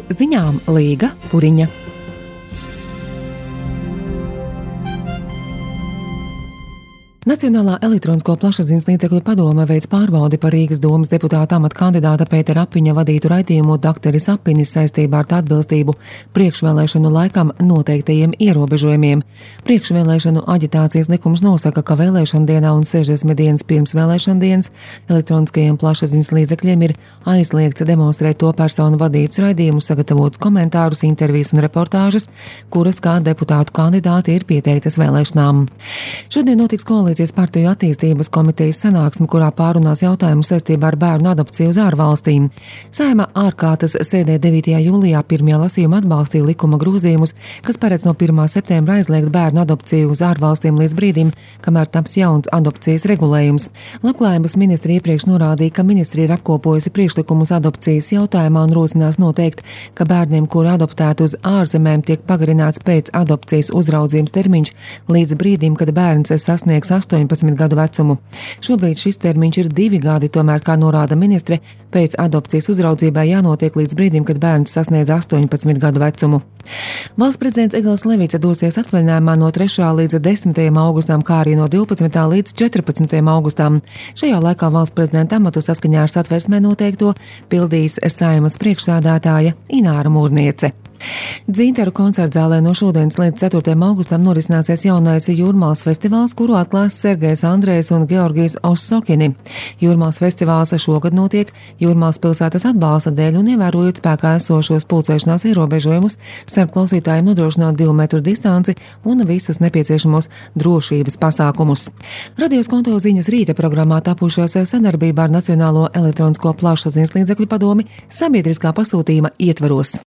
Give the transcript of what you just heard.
ziņām Līga Puriņa. Nacionālā elektronisko plašsaziņas līdzekļu padome veic pārbaudi par Rīgas domas deputāta amata kandidāta Pētera Apiņa vadītu raidījumu Dakteris Apinis saistībā ar atbilstību priekšvēlēšanu laikam noteiktajiem ierobežojumiem. Priekšvēlēšanu aģitācijas likums nosaka, ka vēlēšana dienā un 60 dienas pirms vēlēšana dienas elektroniskajiem plašsaziņas līdzekļiem ir aizliegts demonstrēt to personu vadītus raidījumus, sagatavotus komentārus, intervijas un reportāžas, kuras kā deputātu kandidāti ir pieteiktas vēlēšanām. Šodien notiks koalīcijas partiju attīstības komitejas sanāksme, kurā pārunās jautājumus saistībā ar bērnu adopciju uz ārvalstīm. Saeima ārkārtas sēdē 9. jūlijā pirmajā lasījumā atbalstīja likuma grozījumus, kas paredz no 1. septembra aizliegt bērnu adopciju uz ārvalstīm līdz brīdim, kamēr taps jauns adopcijas regulējums. Labklājības ministri iepriekš norādīja, ka ministri ir apkopojusi priekšlikumus adopcijas jautājumā un rosinās noteikt, ka bērniem, kuri adoptēti uz ārzemēm, tiek pagarināts pēc adopcijas uzraudzības termiņš līdz brīdim, kad bērns sasniegs 18 gadu vecumu. Šobrīd šis termiņš ir 2 gadi, tomēr, kā norāda ministre, pēc adopcijas uzraudzībai jānotiek līdz brīdim, kad bērns sasniedz 18 gadu vecumu. Valsts prezidents Egils Levits dosies atvaļinājumā no 3. līdz 10. augustam, kā arī no 12. līdz 14. augustam. Šajā laikā valsts prezidenta amatu saskaņā ar Satversmē noteikto pildīs Saeimas priekšsēdētāja Ināra Mūrniece. Dzintaru koncertzālē no šodienas līdz 4. augustam norisināsies jaunais Jūrmālas festivāls, kuru atklās Sergejs Andrejs un Georgijs Osokini. Jūrmālas festivāls šogad notiek Jūrmālas pilsētas atbalsta dēļ un ievērojot spēkā esošos pulcēšanās ierobežojumus, starp klausītājiem nodrošināt 2 metru distanci un visus nepieciešamos drošības pasākumus. Radio Skonto ziņas rīta programmā tapušās sadarbībā ar Nacionālo elektronisko plašsaziņas līdzekļu padomi sabiedriskā pasūtījuma ietvaros.